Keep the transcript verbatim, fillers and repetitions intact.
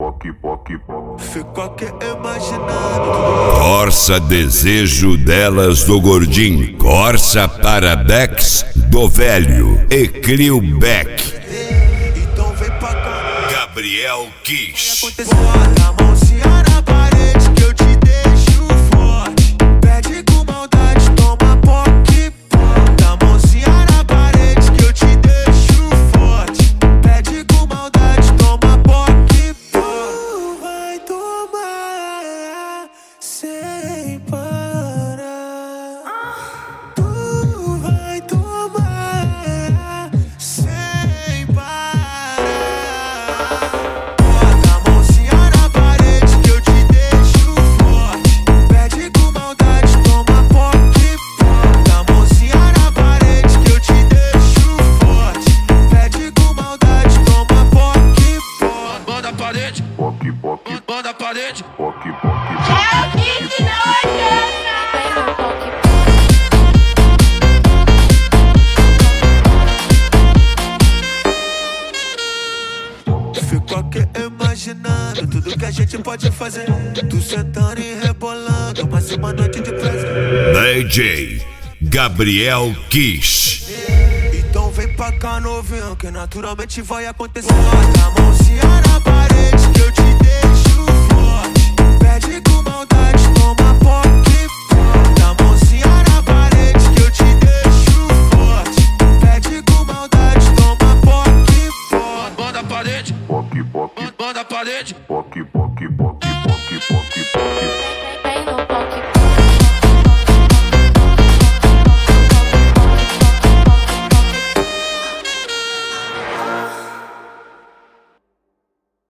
poque, poque, poque. Fico aqui imaginando. Corsa desejo delas do Gordinho. Corsa para Bex do Velho. Eclio Beck. Então vem pra cá. Gabriel Kish. Bota a mãozinha na parede que eu te deixo forte. Pede com maldade, toma poque. Bota a mãozinha na parede que eu te deixo forte. Pede com maldade, toma poque. Tu vai tomar sem parar. Tu vai tomar sem parar. Poque, poque, Banda parede, poque, poque. É o Kish, não adianta. fico aqui imaginando tudo que a gente pode fazer. Tu sentando e rebolando, mais uma noite de prazer. D J Gabriel Kish. Então vem pra cá, novinho, que naturalmente vai acontecer. Bota a mãozinha na parede que eu te deixo forte. Pede com maldade, toma poque. Bota a mãozinha na parede que eu te deixo forte. Pede com maldade, toma poque. Banda parede, Poque, poque, banda parede. poque, poque.